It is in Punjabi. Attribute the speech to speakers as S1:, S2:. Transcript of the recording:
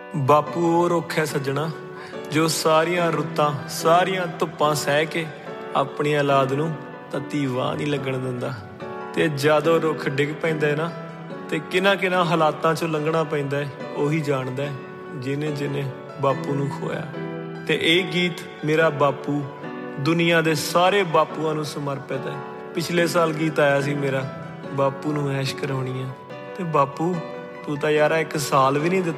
S1: ਬਾਪੂ ਉਹ ਰੁੱਖ ਹੈ ਸੱਜਣਾ ਜੋ ਸਾਰੀਆਂ ਰੁੱਤਾਂ ਸਾਰੀਆਂ ਧੁੱਪਾਂ ਸਹਿ ਕੇ ਆਪਣੀ ਔਲਾਦ ਨੂੰ ਤੱਤੀ ਵਾਹ ਨਹੀਂ ਲੱਗਣ ਦਿੰਦਾ। ਤੇ ਜਦੋਂ ਰੁੱਖ ਡਿੱਗ ਪੈਂਦਾ ਹੈ ਨਾ ਤੇ ਕਿਹਨਾਂ ਹਾਲਾਤਾਂ ਚੋਂ ਲੰਘਣਾ ਪੈਂਦਾ ਹੈ ਉਹੀ ਜਾਣਦਾ ਹੈ ਜਿਹਨੇ ਬਾਪੂ ਨੂੰ ਖੋਇਆ। ਤੇ ਇਹ ਗੀਤ ਮੇਰਾ ਬਾਪੂ ਦੁਨੀਆ ਦੇ ਸਾਰੇ ਬਾਪੂਆਂ ਨੂੰ ਸਮਰਪਿਤ ਹੈ। ਪਿਛਲੇ ਸਾਲ ਗੀਤ ਆਇਆ ਸੀ ਮੇਰਾ ਬਾਪੂ ਨੂੰ ਐਸ਼ ਕਰਾਉਣੀ ਆ। ਤੇ ਬਾਪੂ ਤੂੰ ਤਾਂ ਯਾਰ 1 ਸਾਲ ਵੀ ਨਹੀਂ ਦਿੱਤਾ